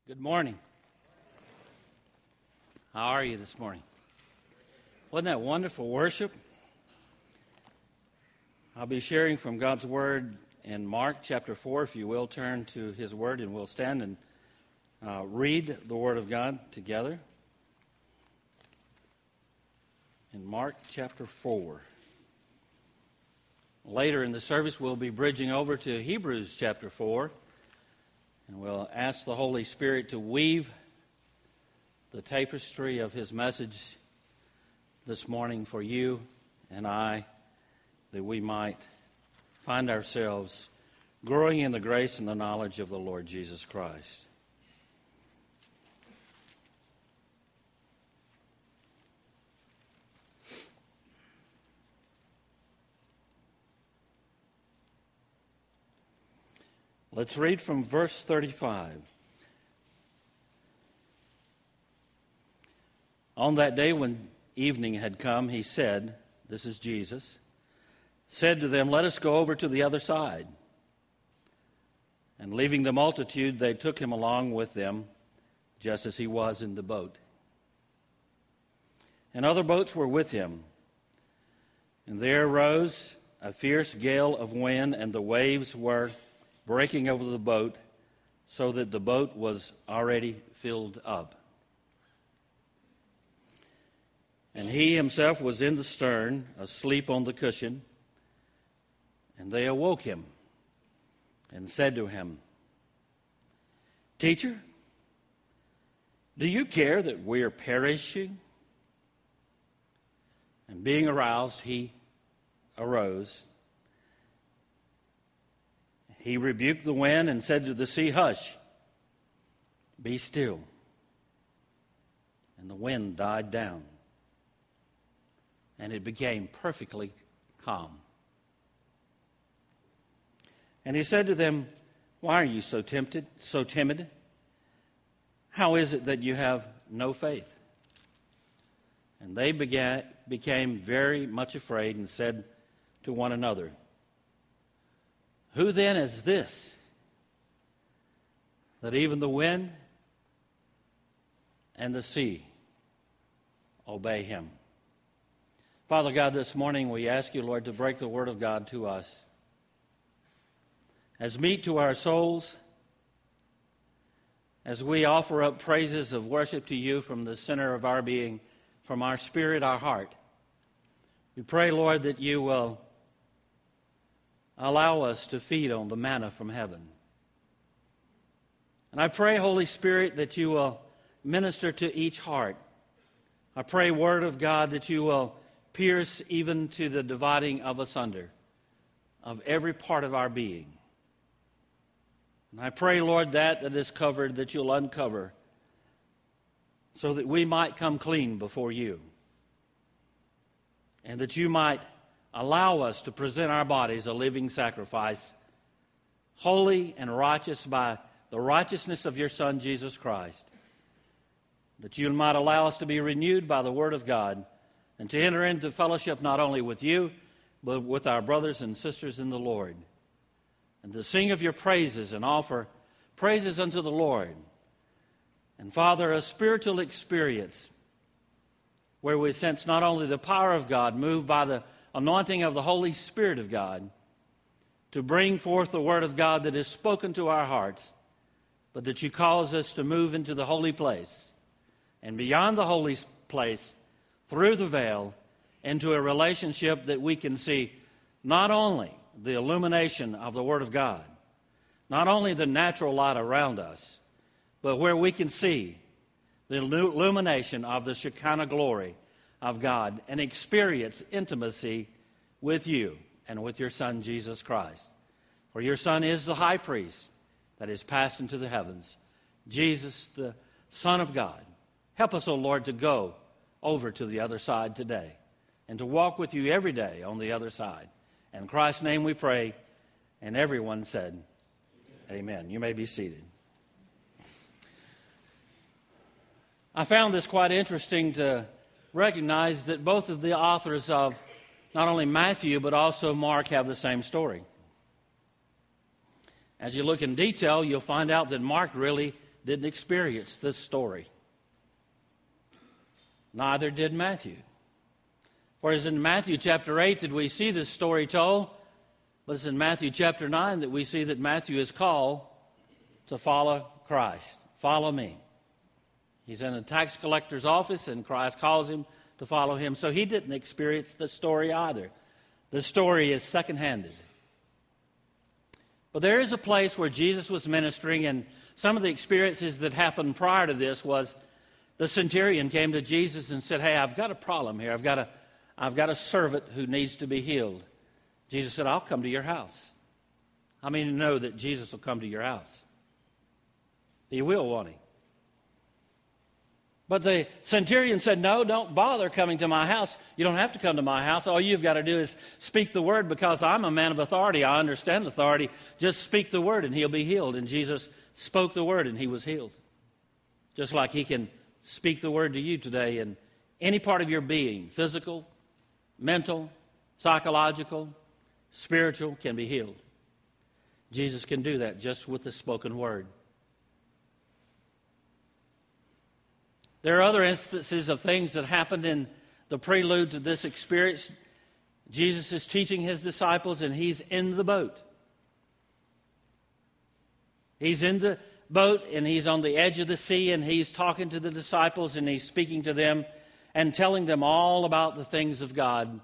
Good morning. How are you this morning? Wasn't that wonderful worship? I'll be sharing from God's Word in Mark chapter 4. If you will, turn to His Word and we'll stand and read the Word of God together. In Mark chapter 4. Later in the service, we'll be bridging over to Hebrews chapter 4. And we'll ask the Holy Spirit to weave the tapestry of His message this morning for you and I, that we might find ourselves growing in the grace and the knowledge of the Lord Jesus Christ. Let's read from verse 35. On that day when evening had come, he said, this is Jesus, said to them, "Let us go over to the other side." And leaving the multitude, they took him along with them, just as he was in the boat. And other boats were with him. And there arose a fierce gale of wind, and the waves were breaking over the boat, so that the boat was already filled up. And he himself was in the stern, asleep on the cushion. And they awoke him and said to him, "Teacher, do you care that we are perishing?" And being aroused, he arose. He rebuked the wind and said to the sea, "Hush, be still." And the wind died down, and it became perfectly calm. And he said to them, "Why are you so timid? How is it that you have no faith?" And they became very much afraid and said to one another, "Who then is this, that even the wind and the sea obey him?" Father God, this morning we ask you, Lord, to break the word of God to us as meat to our souls, as we offer up praises of worship to you from the center of our being, from our spirit, our heart. We pray, Lord, that you will allow us to feed on the manna from heaven. And I pray, Holy Spirit, that you will minister to each heart. I pray, Word of God, that you will pierce even to the dividing of asunder of every part of our being. And I pray, Lord, that is covered, that you'll uncover, so that we might come clean before you, and that you might allow us to present our bodies a living sacrifice, holy and righteous by the righteousness of your Son, Jesus Christ, that you might allow us to be renewed by the Word of God and to enter into fellowship not only with you, but with our brothers and sisters in the Lord, and to sing of your praises and offer praises unto the Lord. And Father, a spiritual experience where we sense not only the power of God moved by the anointing of the Holy Spirit of God to bring forth the Word of God that is spoken to our hearts, but that you cause us to move into the holy place and beyond the holy place, through the veil, into a relationship that we can see not only the illumination of the Word of God, not only the natural light around us, but where we can see the illumination of the Shekinah glory of God and experience intimacy with you and with your Son, Jesus Christ. For your Son is the high priest that is passed into the heavens, Jesus, the Son of God. Help us, O Lord, to go over to the other side today and to walk with you every day on the other side. In Christ's name we pray, and everyone said, Amen. You may be seated. I found this quite interesting to recognize that both of the authors of not only Matthew but also Mark have the same story. As you look in detail, you'll find out that Mark really didn't experience this story. Neither did Matthew. For as in Matthew chapter 8 did we see this story told, but it's in Matthew chapter 9 that we see that Matthew is called to follow Christ. Follow me. He's in a tax collector's office, and Christ calls him to follow him. So he didn't experience the story either. The story is second-handed. But there is a place where Jesus was ministering, and some of the experiences that happened prior to this was the centurion came to Jesus and said, "Hey, I've got a problem here. I've got a servant who needs to be healed." Jesus said, "I'll come to your house." How many know that Jesus will come to your house? He will, won't he? But the centurion said, "No, don't bother coming to my house. You don't have to come to my house. All you've got to do is speak the word, because I'm a man of authority. I understand authority. Just speak the word and he'll be healed." And Jesus spoke the word and he was healed. Just like he can speak the word to you today in any part of your being, physical, mental, psychological, spiritual, can be healed. Jesus can do that just with the spoken word. There are other instances of things that happened in the prelude to this experience. Jesus is teaching his disciples, and he's in the boat. He's in the boat, and he's on the edge of the sea, and he's talking to the disciples, and he's speaking to them and telling them all about the things of God.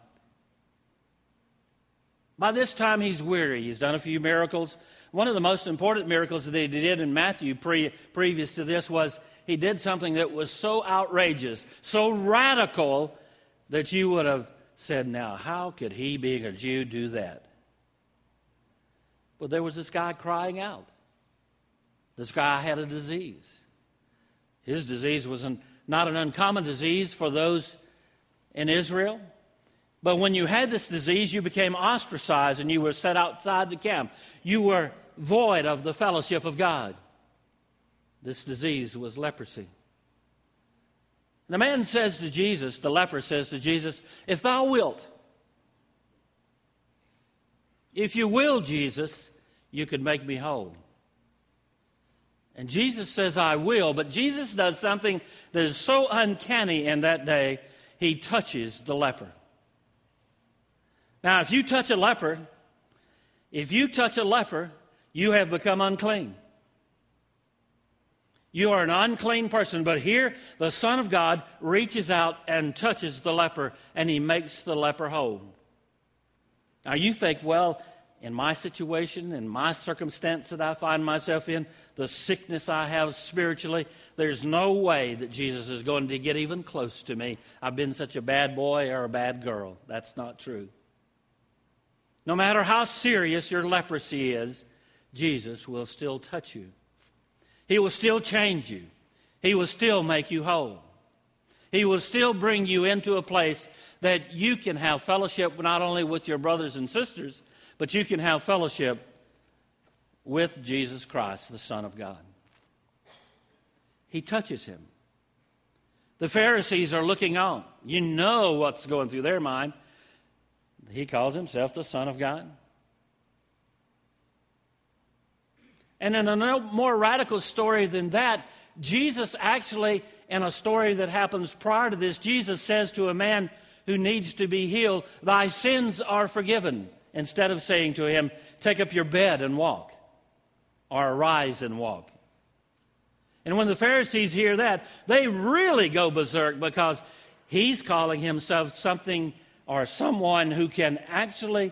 By this time, he's weary. He's done a few miracles. One of the most important miracles that he did in Matthew previous to this was he did something that was so outrageous, so radical, that you would have said, "Now, how could he, being a Jew, do that?" But there was this guy crying out. This guy had a disease. His disease was not an uncommon disease for those in Israel. But when you had this disease, you became ostracized and you were set outside the camp. You were void of the fellowship of God. This disease was leprosy. The man says to Jesus, the leper says to Jesus, "If thou wilt, if you will, Jesus, you could make me whole." And Jesus says, "I will," but Jesus does something that is so uncanny in that day. He touches the leper. Now, if you touch a leper, you have become unclean. You are an unclean person. But here, the Son of God reaches out and touches the leper, and he makes the leper whole. Now, you think, well, in my situation, in my circumstance that I find myself in, the sickness I have spiritually, there's no way that Jesus is going to get even close to me. I've been such a bad boy or a bad girl. That's not true. No matter how serious your leprosy is, Jesus will still touch you. He will still change you. He will still make you whole. He will still bring you into a place that you can have fellowship not only with your brothers and sisters, but you can have fellowship with Jesus Christ, the Son of God. He touches him. The Pharisees are looking on. You know what's going through their mind. He calls himself the Son of God. And in a more radical story than that, Jesus actually, in a story that happens prior to this, Jesus says to a man who needs to be healed, "Thy sins are forgiven," instead of saying to him, "Take up your bed and walk," or "Arise and walk." And when the Pharisees hear that, they really go berserk, because he's calling himself something or someone who can actually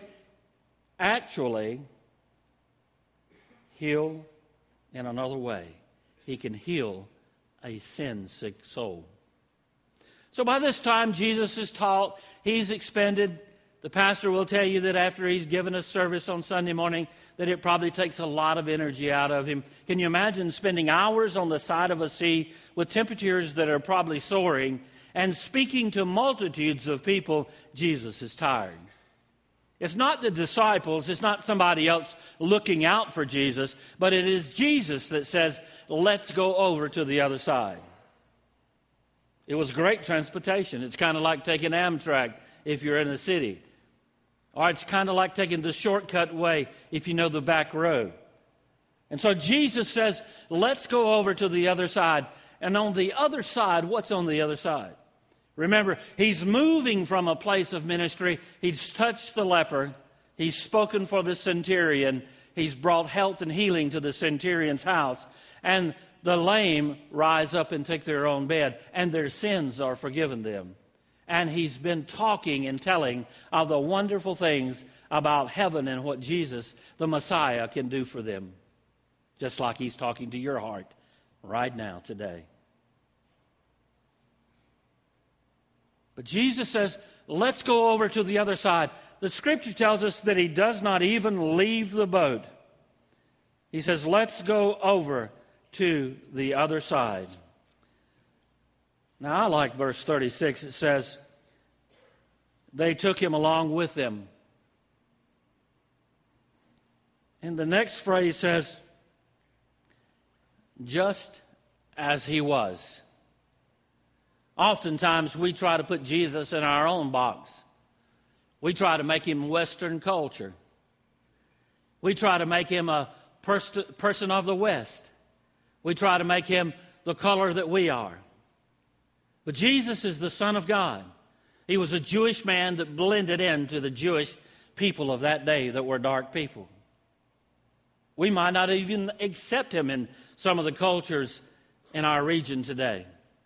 heal in another way. He can heal a sin-sick soul. So by this time, Jesus is taught, he's expended. The pastor will tell you that after he's given a service on Sunday morning, that it probably takes a lot of energy out of him. Can you imagine spending hours on the side of a sea with temperatures that are probably soaring and speaking to multitudes of people? Jesus is tired. It's not the disciples, it's not somebody else looking out for Jesus, but it is Jesus that says, "Let's go over to the other side." It was great transportation. It's kind of like taking Amtrak if you're in a city. Or it's kind of like taking the shortcut way if you know the back road. And so Jesus says, let's go over to the other side. And on the other side, what's on the other side? Remember, he's moving from a place of ministry. He's touched the leper. He's spoken for the centurion. He's brought health and healing to the centurion's house. And the lame rise up and take their own bed, and their sins are forgiven them. And he's been talking and telling of the wonderful things about heaven and what Jesus, the Messiah, can do for them. Just like he's talking to your heart right now, today. But Jesus says, let's go over to the other side. The Scripture tells us that he does not even leave the boat. He says, let's go over to the other side. Now, I like verse 36. It says, they took him along with them. And the next phrase says, just as he was. Oftentimes, we try to put Jesus in our own box. We try to make him Western culture. We try to make him a person of the West. We try to make him the color that we are. But Jesus is the Son of God. He was a Jewish man that blended into the Jewish people of that day that were dark people. We might not even accept him in some of the cultures in our region today.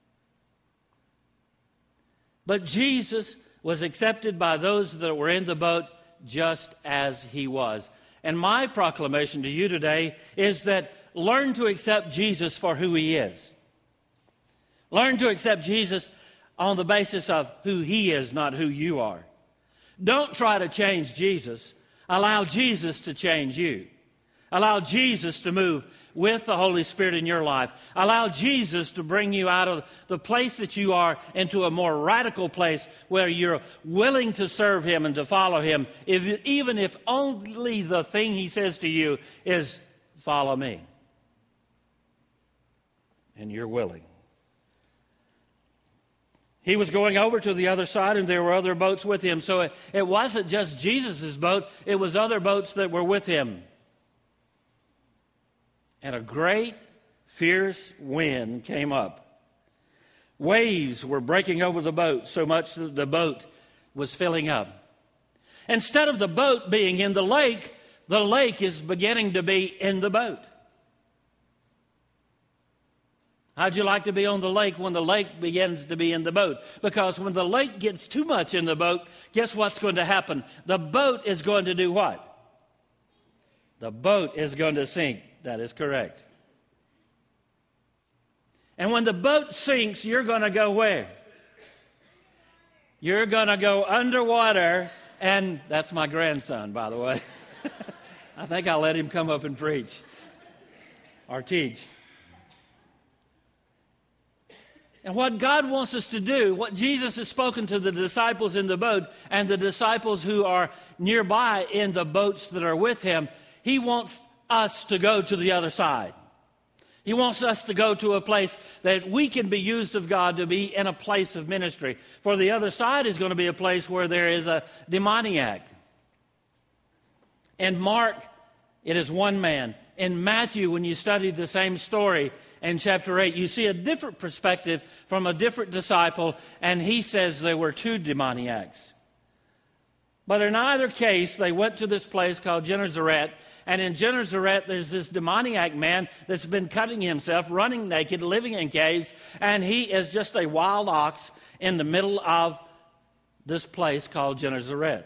But Jesus was accepted by those that were in the boat just as he was. And my proclamation to you today is that learn to accept Jesus for who he is. Learn to accept Jesus on the basis of who he is, not who you are. Don't try to change Jesus. Allow Jesus to change you. Allow Jesus to move with the Holy Spirit in your life. Allow Jesus to bring you out of the place that you are into a more radical place where you're willing to serve him and to follow him, even if only the thing he says to you is, follow me. And you're willing. He was going over to the other side, and there were other boats with him. So it wasn't just Jesus' boat. It was other boats that were with him. And a great, fierce wind came up. Waves were breaking over the boat so much that the boat was filling up. Instead of the boat being in the lake is beginning to be in the boat. How'd you like to be on the lake when the lake begins to be in the boat? Because when the lake gets too much in the boat, guess what's going to happen? The boat is going to do what? The boat is going to sink. That is correct. And when the boat sinks, you're going to go where? You're going to go underwater. And that's my grandson, by the way. I think I'll let him come up and preach or teach. And what God wants us to do, what Jesus has spoken to the disciples in the boat and the disciples who are nearby in the boats that are with him, he wants us to go to the other side. He wants us to go to a place that we can be used of God to be in a place of ministry. For the other side is going to be a place where there is a demoniac. In Mark, it is one man. In Matthew, when you study the same story in chapter 8, you see a different perspective from a different disciple, and he says there were two demoniacs. But in either case, they went to this place called Gennesaret, and in Gennesaret, there's this demoniac man that's been cutting himself, running naked, living in caves, and he is just a wild ox in the middle of this place called Gennesaret.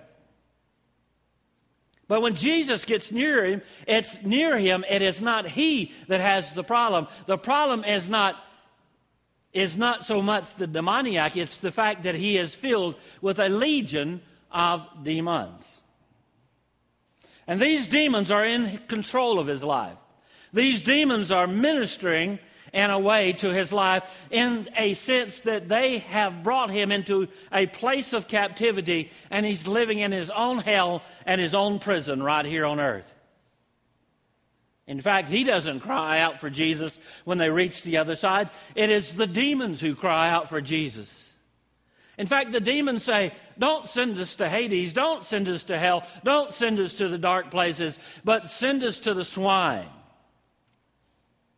But when Jesus gets near him, it is not he that has the problem. The problem is not so much the demoniac, it's the fact that he is filled with a legion of demons. And these demons are in control of his life. These demons are ministering in a way to his life in a sense that they have brought him into a place of captivity, and he's living in his own hell and his own prison right here on earth. In fact, he doesn't cry out for Jesus when they reach the other side. It is the demons who cry out for Jesus. In fact, the demons say, don't send us to Hades, don't send us to hell, don't send us to the dark places, but send us to the swine.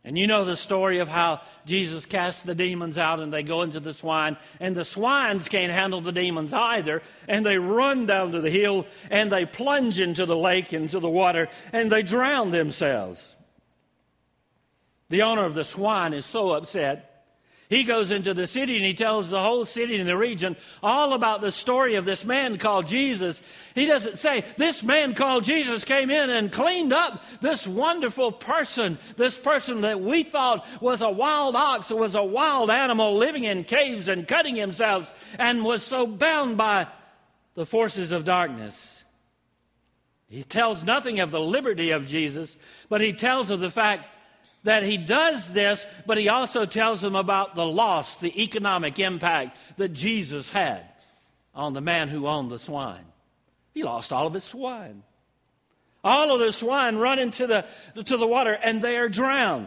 And you know the story of how Jesus casts the demons out and they go into the swine. And the swines can't handle the demons either. And they run down to the hill and they plunge into the lake, into the water, and they drown themselves. The owner of the swine is so upset. He goes into the city and he tells the whole city and the region all about the story of this man called Jesus. He doesn't say, this man called Jesus came in and cleaned up this wonderful person, this person that we thought was a wild ox, was a wild animal living in caves and cutting himself and was so bound by the forces of darkness. He tells nothing of the liberty of Jesus, but he tells of the fact that he does this, but he also tells them about the loss, the economic impact that Jesus had on the man who owned the swine. He lost all of his swine. All of the swine run into the water and they are drowned.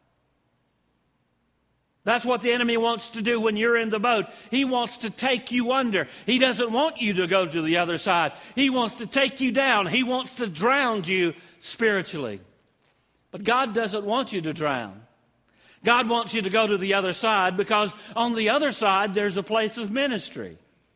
That's what the enemy wants to do when you're in the boat. He wants to take you under. He doesn't want you to go to the other side. He wants to take you down. He wants to drown you spiritually. But God doesn't want you to drown. God wants you to go to the other side because on the other side there's a place of ministry.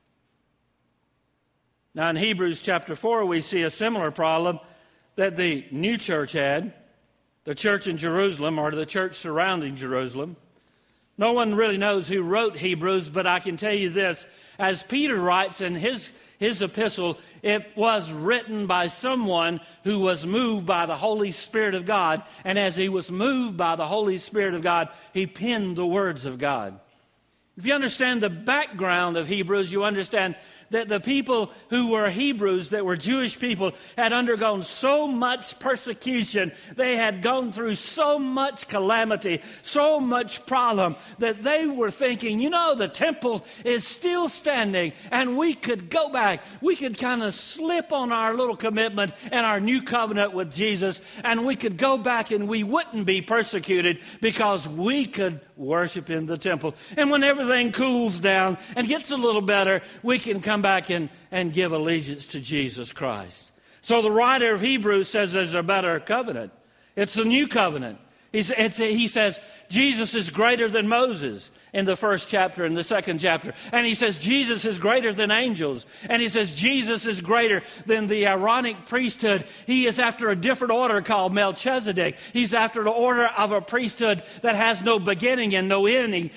Now in Hebrews chapter 4 we see a similar problem that the new church had, the church in Jerusalem or the church surrounding Jerusalem. No one really knows who wrote Hebrews, but I can tell you this. As Peter writes in his epistle, it was written by someone who was moved by the Holy Spirit of God. And as he was moved by the Holy Spirit of God, he penned the words of God. If you understand the background of Hebrews, you understand that the people who were Hebrews, that were Jewish people, had undergone so much persecution. They had gone through so much calamity, so much problem, that they were thinking, the temple is still standing, and we could go back. We could kind of slip on our little commitment and our new covenant with Jesus, and we could go back and we wouldn't be persecuted because we could worship in the temple. And when everything cools down and gets a little better, we can come back and give allegiance to Jesus Christ. So the writer of Hebrews says there's a better covenant. It's the new covenant. He says Jesus is greater than Moses in the first chapter and the second chapter. And he says Jesus is greater than angels. And he says Jesus is greater than the Aaronic priesthood. He is after a different order called Melchizedek. He's after the order of a priesthood that has no beginning and no ending.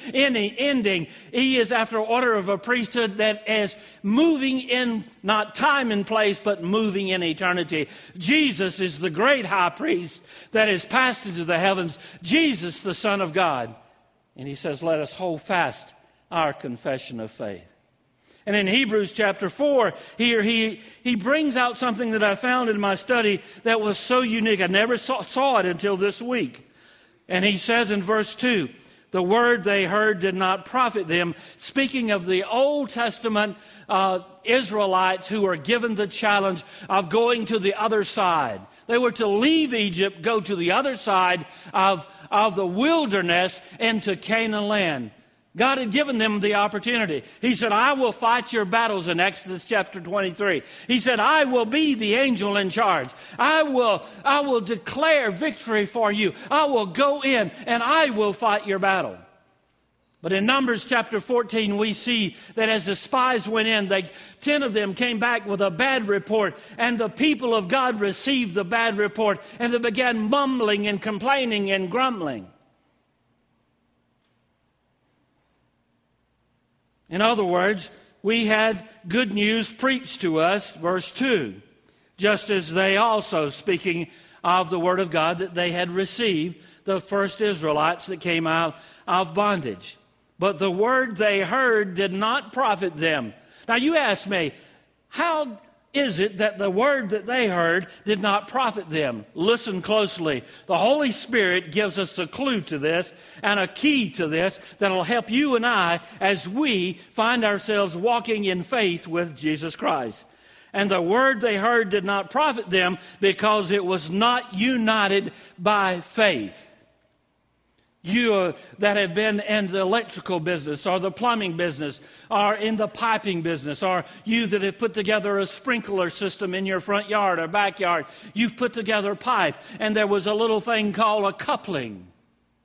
He is after an order of a priesthood that is moving in not time and place, but moving in eternity. Jesus is the great high priest that is passed into the heavens. Jesus, the Son of God. And he says, let us hold fast our confession of faith. And in Hebrews chapter 4, here he brings out something that I found in my study that was so unique. I never saw it until this week. And he says in verse 2, the word they heard did not profit them. Speaking of the Old Testament Israelites who were given the challenge of going to the other side. They were to leave Egypt, go to the other side of the wilderness into Canaan land. God had given them the opportunity. He said, I will fight your battles in Exodus chapter 23. He said, I will be the angel in charge. I will declare victory for you. I will go in and I will fight your battle. But in Numbers chapter 14, we see that as the spies went in, 10 of them came back with a bad report, and the people of God received the bad report, and they began mumbling and complaining and grumbling. In other words, we had good news preached to us, verse 2, just as they also, speaking of the word of God that they had received, the first Israelites that came out of bondage. But the word they heard did not profit them. Now you ask me, how is it that the word that they heard did not profit them? Listen closely. The Holy Spirit gives us a clue to this and a key to this that will help you and I as we find ourselves walking in faith with Jesus Christ. And the word they heard did not profit them because it was not united by faith. You that have been in the electrical business or the plumbing business or in the piping business, or you that have put together a sprinkler system in your front yard or backyard, you've put together a pipe and there was a little thing called a coupling.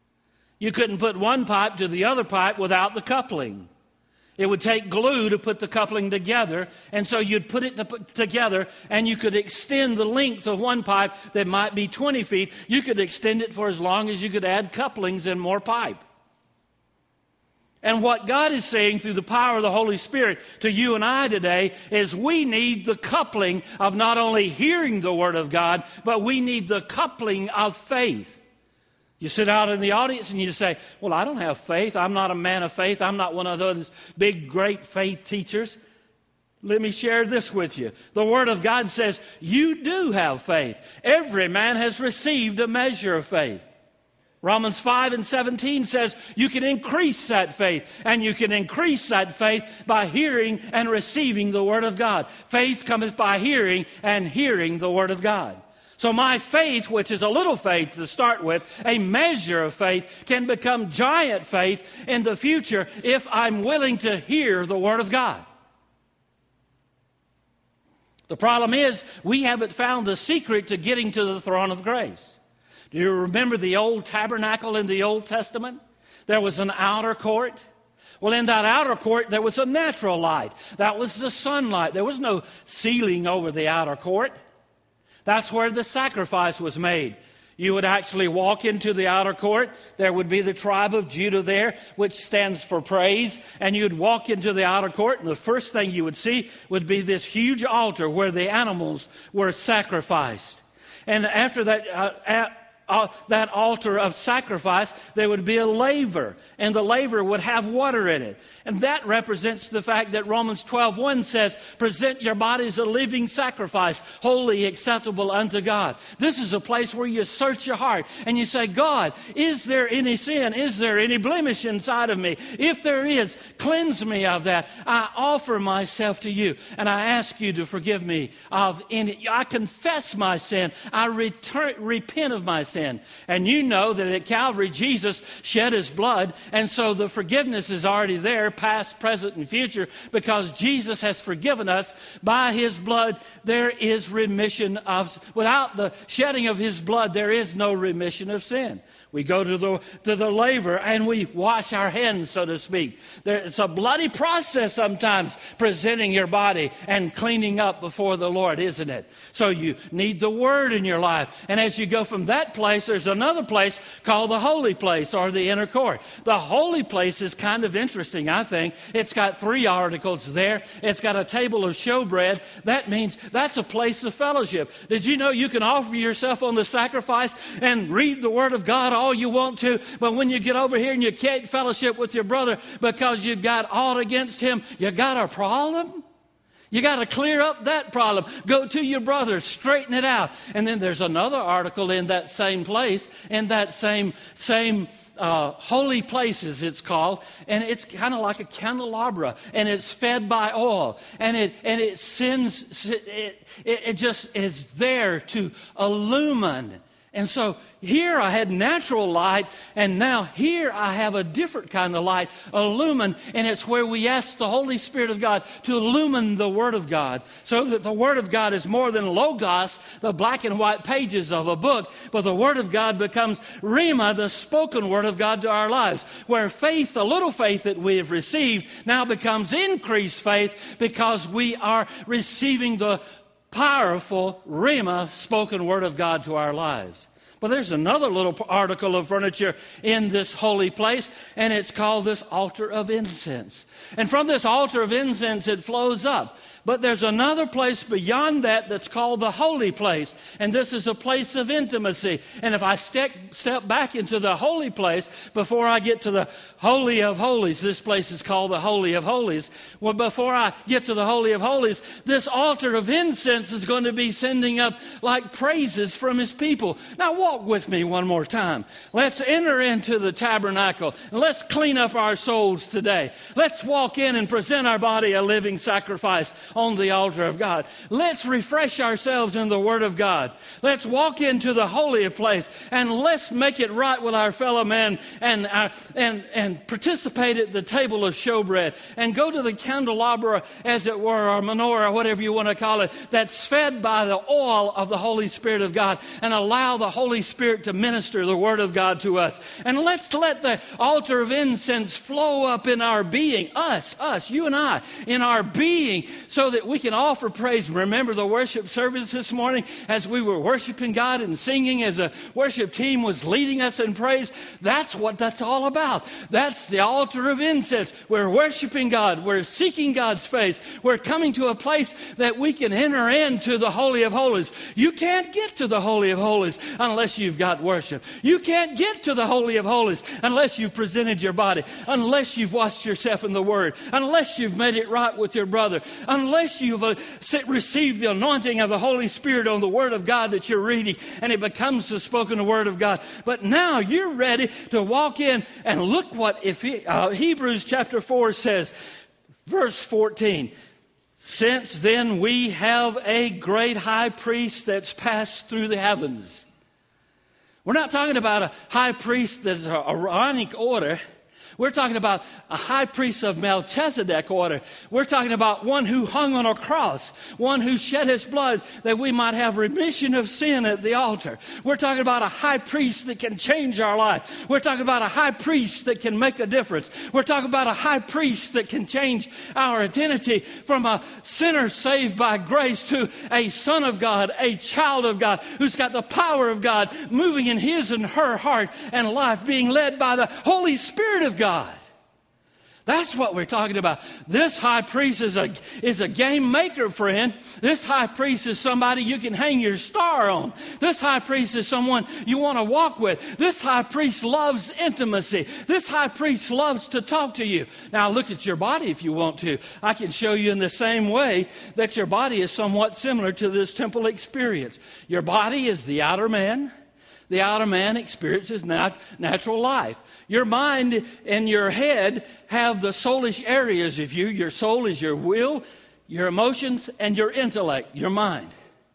You couldn't put one pipe to the other pipe without the coupling. It would take glue to put the coupling together, and so you'd put it together, and you could extend the length of one pipe that might be 20 feet. You could extend it for as long as you could add couplings and more pipe. And what God is saying through the power of the Holy Spirit to you and I today is we need the coupling of not only hearing the Word of God, but we need the coupling of faith. You sit out in the audience and you say, well, I don't have faith. I'm not a man of faith. I'm not one of those big, great faith teachers. Let me share this with you. The Word of God says you do have faith. Every man has received a measure of faith. Romans 5:17 says you can increase that faith, and you can increase that faith by hearing and receiving the Word of God. Faith cometh by hearing, and hearing the Word of God. So my faith, which is a little faith to start with, a measure of faith, can become giant faith in the future if I'm willing to hear the Word of God. The problem is we haven't found the secret to getting to the throne of grace. Do you remember the old tabernacle in the Old Testament? There was an outer court. Well, in that outer court, there was a natural light. That was the sunlight. There was no ceiling over the outer court. That's where the sacrifice was made. You would actually walk into the outer court. There would be the tribe of Judah there, which stands for praise. And you'd walk into the outer court, and the first thing you would see would be this huge altar where the animals were sacrificed. And after that altar of sacrifice, there would be a laver, and the laver would have water in it. And that represents the fact that Romans 12:1 says, present your bodies a living sacrifice, holy, acceptable unto God. This is a place where you search your heart and you say, God, is there any sin? Is there any blemish inside of me? If there is, cleanse me of that. I offer myself to you, and I ask you to forgive me of any. I confess my sin. I repent of my sin. And you know that at Calvary, Jesus shed his blood, and so the forgiveness is already there, past, present, and future, because Jesus has forgiven us by his blood. There is remission of, without the shedding of his blood, there is no remission of sin. We go to the laver and we wash our hands, so to speak. It's a bloody process sometimes, presenting your body and cleaning up before the Lord, isn't it? So you need the Word in your life. And as you go from that place, there's another place called the holy place, or the inner court. The holy place is kind of interesting, I think. It's got 3 articles there. It's got a table of showbread. That means that's a place of fellowship. Did you know you can offer yourself on the sacrifice and read the Word of God all you want to, but when you get over here and you can't fellowship with your brother because you've got aught against him, you got a problem? You got to clear up that problem. Go to your brother, straighten it out. And then there's another article in that same place, in that same holy places, it's called, and it's kind of like a candelabra, and it's fed by oil, and it just is there to illumine. And so here I had natural light, and now here I have a different kind of light, illumine, and it's where we ask the Holy Spirit of God to illumine the Word of God, so that the Word of God is more than logos, the black and white pages of a book, but the Word of God becomes rhema, the spoken Word of God to our lives, where faith, the little faith that we have received, now becomes increased faith because we are receiving the powerful rhema, spoken Word of God to our lives. But there's another little article of furniture in this holy place, and it's called this altar of incense. And from this altar of incense, it flows up. But there's another place beyond that that's called the holy place. And this is a place of intimacy. And if I step back into the holy place before I get to the Holy of Holies, this place is called the Holy of Holies. Well, before I get to the Holy of Holies, this altar of incense is going to be sending up like praises from his people. Now walk with me one more time. Let's enter into the tabernacle and let's clean up our souls today. Let's walk in and present our body a living sacrifice, on the altar of God. Let's refresh ourselves in the Word of God. Let's walk into the holy place and let's make it right with our fellow men and participate at the table of showbread and go to the candelabra, as it were, or menorah, whatever you want to call it, that's fed by the oil of the Holy Spirit of God, and allow the Holy Spirit to minister the Word of God to us. And let's let the altar of incense flow up in our being, us, you and I, in our being, so that we can offer praise. Remember the worship service this morning as we were worshiping God and singing as a worship team was leading us in praise? That's what that's all about. That's the altar of incense. We're worshiping God. We're seeking God's face. We're coming to a place that we can enter into the Holy of Holies. You can't get to the Holy of Holies unless you've got worship. You can't get to the Holy of Holies unless you've presented your body, unless you've washed yourself in the Word, unless you've made it right with your brother, unless you've received the anointing of the Holy Spirit on the Word of God that you're reading, and it becomes the spoken Word of God. But now you're ready to walk in, and look what Hebrews chapter 4 says, verse 14. Since then we have a great high priest that's passed through the heavens. We're not talking about a high priest that's an Aaronic order. We're talking about a high priest of Melchizedek order. We're talking about one who hung on a cross, one who shed his blood that we might have remission of sin at the altar. We're talking about a high priest that can change our life. We're talking about a high priest that can make a difference. We're talking about a high priest that can change our identity from a sinner saved by grace to a son of God, a child of God, who's got the power of God moving in his and her heart and life, being led by the Holy Spirit of God. That's what we're talking about. This high priest is a game maker, friend. This high priest is somebody you can hang your star on. This high priest is someone you want to walk with. This high priest loves intimacy. This high priest loves to talk to you. Now look at your body if you want to. I can show you in the same way that your body is somewhat similar to this temple experience. Your body is the outer man. The outer man experiences natural life. Your mind and your head have the soulish areas of you. Your soul is your will, your emotions, and your intellect, your mind.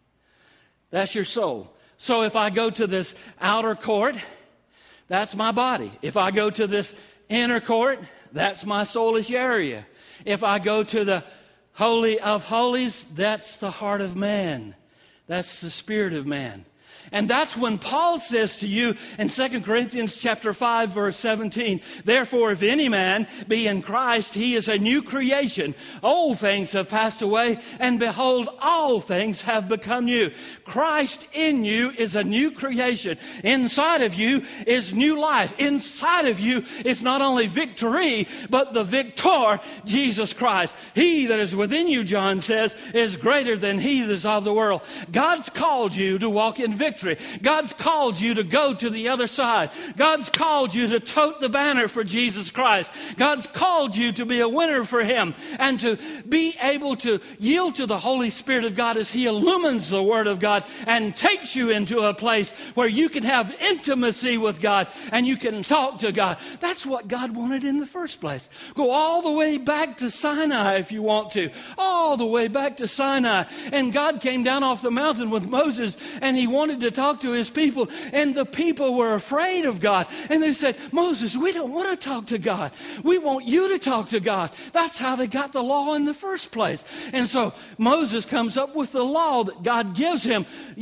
That's your soul. So if I go to this outer court, that's my body. If I go to this inner court, that's my soulish area. If I go to the Holy of Holies, that's the heart of man. That's the spirit of man. And that's when Paul says to you in 2 Corinthians chapter 5, verse 17, therefore, if any man be in Christ, he is a new creation. Old things have passed away, and behold, all things have become new. Christ in you is a new creation. Inside of you is new life. Inside of you is not only victory, but the victor, Jesus Christ. He that is within you, John says, is greater than he that is of the world. God's called you to walk in victory. God's called you to go to the other side. God's called you to tote the banner for Jesus Christ. God's called you to be a winner for Him and to be able to yield to the Holy Spirit of God as He illumines the Word of God and takes you into a place where you can have intimacy with God and you can talk to God. That's what God wanted in the first place. Go all the way back to Sinai if you want to. All the way back to Sinai. And God came down off the mountain with Moses and He wanted to talk to His people, and the people were afraid of God, and they said, Moses, we don't want to talk to God. We want you to talk to God. That's how they got the law in the first place. And so Moses comes up with the law that God gives him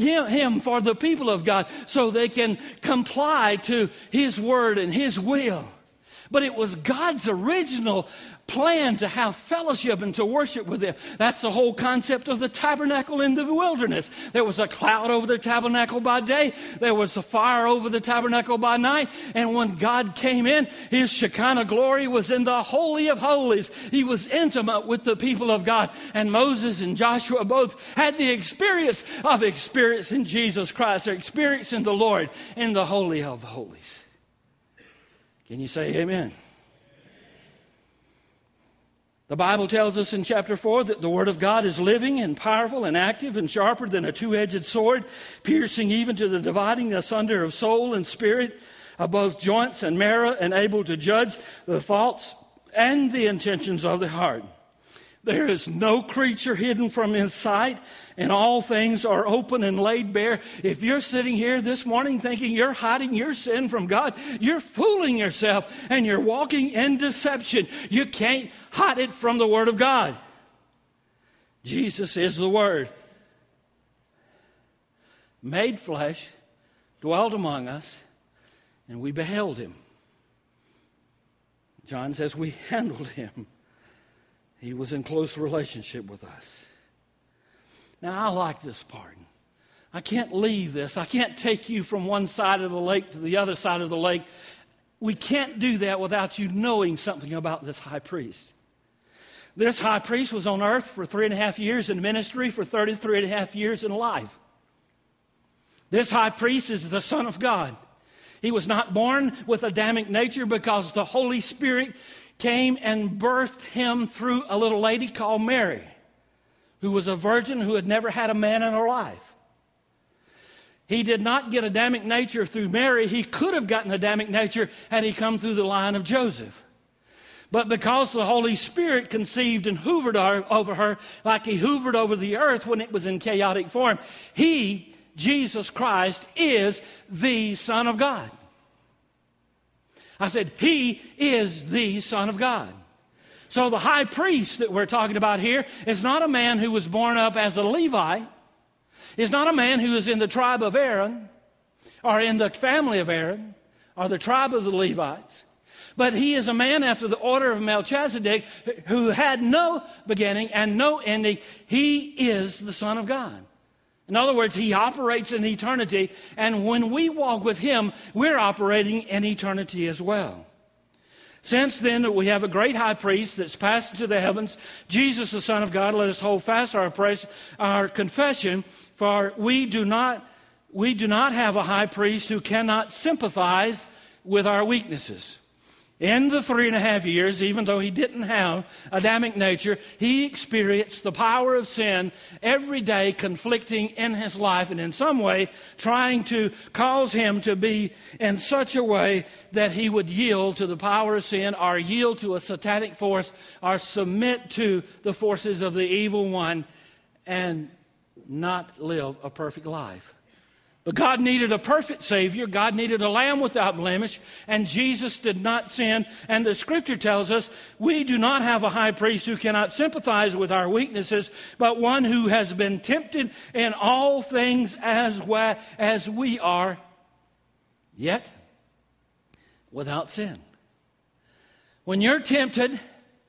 for the people of God so they can comply to His word and His will. But it was God's original plan to have fellowship and to worship with Him. That's the whole concept of the tabernacle in the wilderness. There was a cloud over the tabernacle by day. There was a fire over the tabernacle by night. And when God came in, His Shekinah glory was in the Holy of Holies. He was intimate with the people of God. And Moses and Joshua both had the experience of experiencing Jesus Christ, or experiencing the Lord in the Holy of Holies. Can you say amen? The Bible tells us in chapter 4 that the Word of God is living and powerful and active and sharper than a two-edged sword, piercing even to the dividing asunder of soul and spirit, of both joints and marrow, and able to judge the thoughts and the intentions of the heart. There is no creature hidden from his sight, and all things are open and laid bare. If you're sitting here this morning thinking you're hiding your sin from God, you're fooling yourself and you're walking in deception. You can't hide it from the Word of God. Jesus is the Word. Made flesh, dwelt among us, and we beheld him. John says we handled him. He was in close relationship with us. Now, I like this part. I can't leave this. I can't take you from one side of the lake to the other side of the lake. We can't do that without you knowing something about this high priest. This high priest was on earth for 3.5 years in ministry, for 33.5 years in life. This high priest is the Son of God. He was not born with Adamic nature because the Holy Spirit came and birthed him through a little lady called Mary, who was a virgin who had never had a man in her life. He did not get Adamic nature through Mary. He could have gotten Adamic nature had he come through the line of Joseph. But because the Holy Spirit conceived and hovered over her like he hovered over the earth when it was in chaotic form, he, Jesus Christ, is the Son of God. I said, he is the Son of God. So the high priest that we're talking about here is not a man who was born up as a Levite. Is not a man who is in the tribe of Aaron or in the family of Aaron or the tribe of the Levites. But he is a man after the order of Melchizedek who had no beginning and no ending. He is the Son of God. In other words, he operates in eternity, and when we walk with him, we're operating in eternity as well. Since then that we have a great high priest that's passed into the heavens, Jesus the Son of God, let us hold fast our confession, for we do not have a high priest who cannot sympathize with our weaknesses. In the 3.5 years, even though he didn't have Adamic nature, he experienced the power of sin every day conflicting in his life and in some way trying to cause him to be in such a way that he would yield to the power of sin or yield to a satanic force or submit to the forces of the evil one and not live a perfect life. But God needed a perfect Savior. God needed a lamb without blemish, and Jesus did not sin. And the Scripture tells us we do not have a high priest who cannot sympathize with our weaknesses, but one who has been tempted in all things as we are, yet without sin. When you're tempted,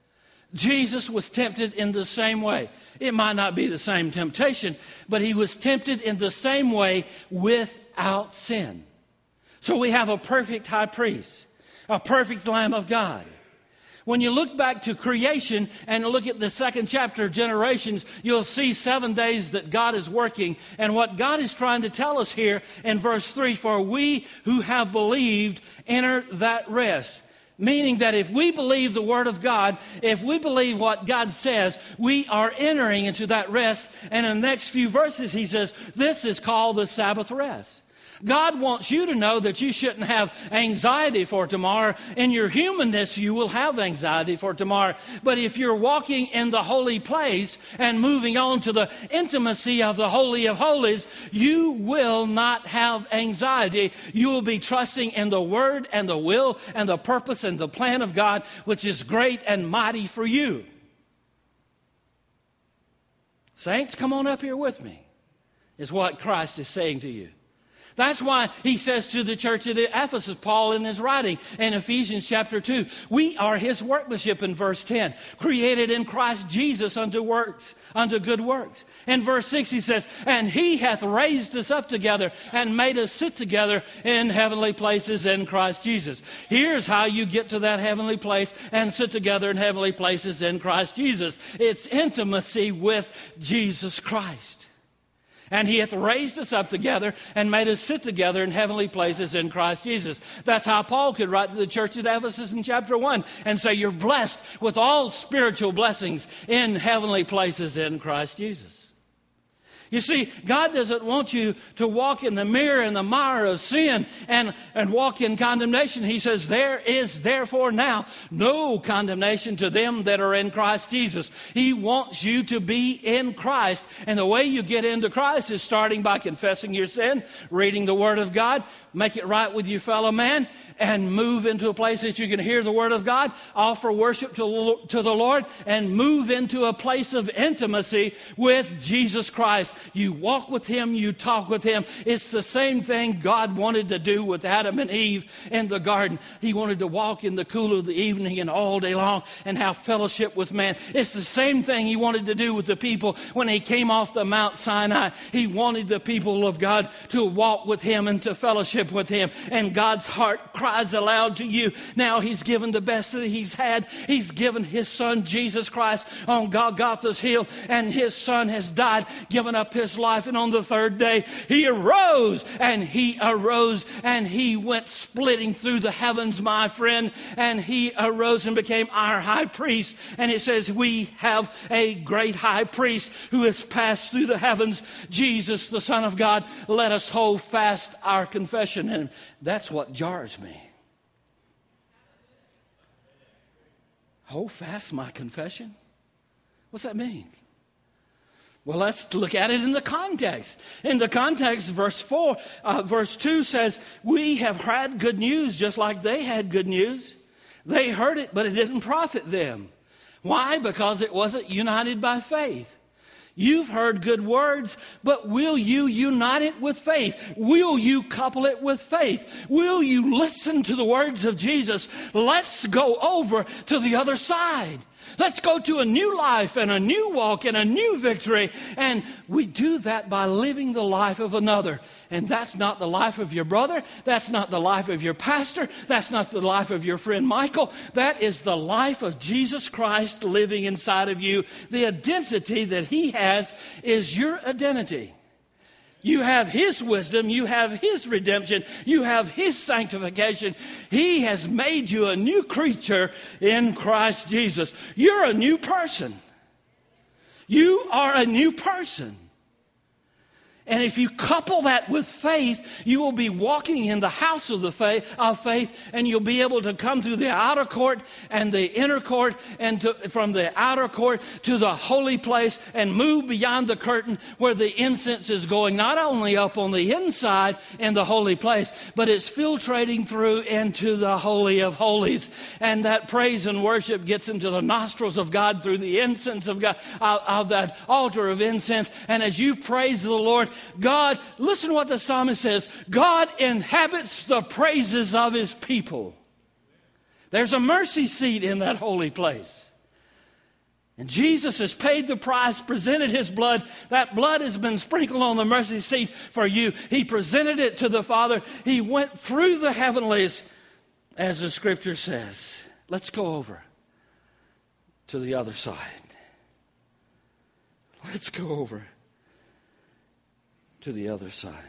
Jesus was tempted in the same way. It might not be the same temptation, but he was tempted in the same way without sin. So we have a perfect high priest, a perfect Lamb of God. When you look back to creation and look at the second chapter of generations, you'll see 7 days that God is working. And what God is trying to tell us here in verse 3, for we who have believed enter that rest. Meaning that if we believe the Word of God, if we believe what God says, we are entering into that rest. And in the next few verses, he says, this is called the Sabbath rest. God wants you to know that you shouldn't have anxiety for tomorrow. In your humanness, you will have anxiety for tomorrow. But if you're walking in the holy place and moving on to the intimacy of the Holy of Holies, you will not have anxiety. You will be trusting in the Word and the will and the purpose and the plan of God, which is great and mighty for you. Saints, come on up here with me, is what Christ is saying to you. That's why he says to the church at Ephesus, Paul in his writing in Ephesians chapter 2, we are his workmanship in verse 10, created in Christ Jesus unto good works. In verse 6 he says, and he hath raised us up together and made us sit together in heavenly places in Christ Jesus. Here's how you get to that heavenly place and sit together in heavenly places in Christ Jesus. It's intimacy with Jesus Christ. And he hath raised us up together and made us sit together in heavenly places in Christ Jesus. That's how Paul could write to the church at Ephesus in chapter 1 and say, you're blessed with all spiritual blessings in heavenly places in Christ Jesus. You see, God doesn't want you to walk in the mirror and the mire of sin and walk in condemnation. He says, there is therefore now no condemnation to them that are in Christ Jesus. He wants you to be in Christ. And the way you get into Christ is starting by confessing your sin, reading the Word of God, make it right with your fellow man, and move into a place that you can hear the Word of God, offer worship to the Lord, and move into a place of intimacy with Jesus Christ. You walk with Him, you talk with Him. It's the same thing God wanted to do with Adam and Eve in the garden. He wanted to walk in the cool of the evening and all day long and have fellowship with man. It's the same thing He wanted to do with the people when He came off the Mount Sinai. He wanted the people of God to walk with Him and to fellowship with Him. And God's heart cries aloud to you. Now He's given the best that He's had. He's given His Son, Jesus Christ, on Golgotha's hill, and His Son has died, given up His life, and on the third day He arose, and He arose, and He went splitting through the heavens, my friend, and He arose and became our high priest. And it says we have a great high priest who has passed through the heavens, Jesus, the Son of God. Let us hold fast our confession. And that's what jars me. Hold fast my confession? What's that mean? Well, let's look at it in the context. In the context, verse 2 says, we have had good news just like they had good news. They heard it, but it didn't profit them. Why? Because it wasn't united by faith. You've heard good words, but will you unite it with faith? Will you couple it with faith? Will you listen to the words of Jesus? Let's go over to the other side. Let's go to a new life and a new walk and a new victory. And we do that by living the life of another. And that's not the life of your brother. That's not the life of your pastor. That's not the life of your friend Michael. That is the life of Jesus Christ living inside of you. The identity that He has is your identity. You have His wisdom. You have His redemption. You have His sanctification. He has made you a new creature in Christ Jesus. You're a new person. You are a new person. And if you couple that with faith, you will be walking in the house of faith, and you'll be able to come through the outer court and the inner court, and from the outer court to the holy place, and move beyond the curtain where the incense is going not only up on the inside in the holy place, but it's filtrating through into the Holy of Holies. And that praise and worship gets into the nostrils of God through the incense of God, of that altar of incense. And as you praise the Lord, God, listen to what the psalmist says, God inhabits the praises of His people. There's a mercy seat in that holy place. And Jesus has paid the price, presented His blood. That blood has been sprinkled on the mercy seat for you. He presented it to the Father. He went through the heavenlies, as the Scripture says. Let's go over to the other side. Let's go over to the other side.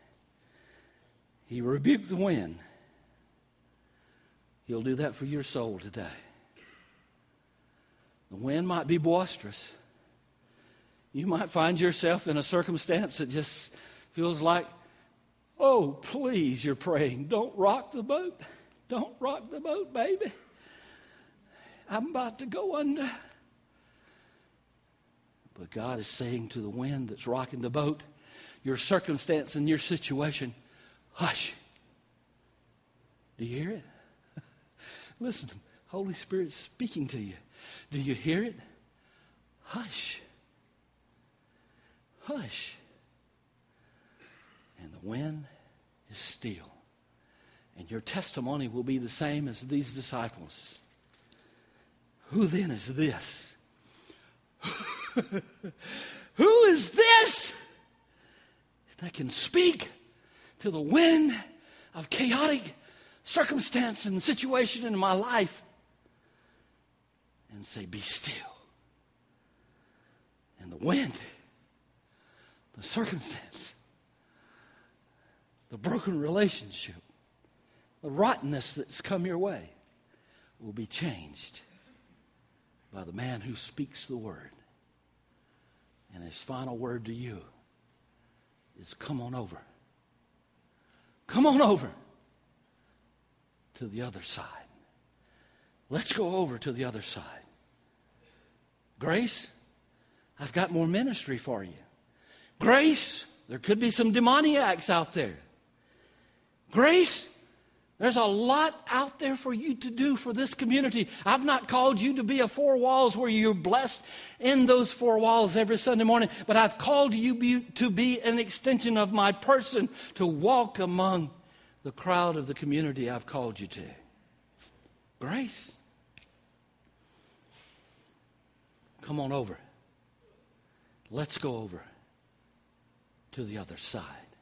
He rebuked the wind. He'll do that for your soul today. The wind might be boisterous. You might find yourself in a circumstance that just feels like, oh, please, you're praying. Don't rock the boat. Don't rock the boat, baby. I'm about to go under. But God is saying to the wind that's rocking the boat, your circumstance and your situation, hush. Do you hear it? Listen, Holy Spirit's speaking to you. Do you hear it? Hush. Hush. And the wind is still. And your testimony will be the same as these disciples. Who then is this? Who is this that can speak to the wind of chaotic circumstance and situation in my life and say, be still? And the wind, the circumstance, the broken relationship, the rottenness that's come your way will be changed by the man who speaks the word. And his final word to you is come on over. Come on over to the other side. Let's go over to the other side. Grace, I've got more ministry for you. Grace, there could be some demoniacs out there. Grace, there's a lot out there for you to do for this community. I've not called you to be a four walls where you're blessed in those four walls every Sunday morning, but I've called you to be an extension of my person, to walk among the crowd of the community I've called you to. Grace, come on over. Let's go over to the other side.